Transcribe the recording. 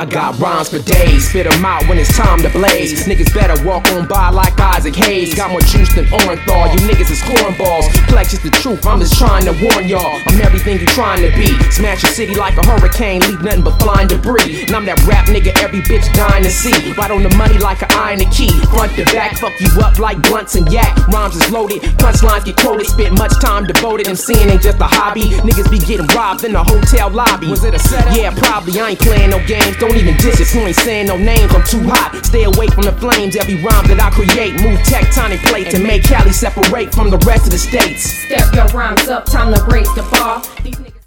I got rhymes for days, spit 'em out when it's time to blaze. Niggas better walk on by like Isaac Hayes. Got more juice than Orenthal, you niggas is cornballs. Flex is the truth, I'm just trying to warn y'all. I'm everything you trying to be. Smash your city like a hurricane, leave nothing but flying debris. And I'm that rap nigga every bitch dying to see. Right on the money like an iron and key. Front to back, fuck you up like blunts and yak. Rhymes is loaded, punchlines get quoted. Spent much time devoted, MCing ain't just a hobby. Niggas be getting robbed in the hotel lobby. Was it a setup? Yeah, probably. I ain't playing no games, don't even diss it. You ain't saying no names, I'm too hot. Stay away from the flames, every rhyme that I create. Move tectonic plates and make Cali separate from the rest of the states. Step your rhymes up, time to break the bar. These niggas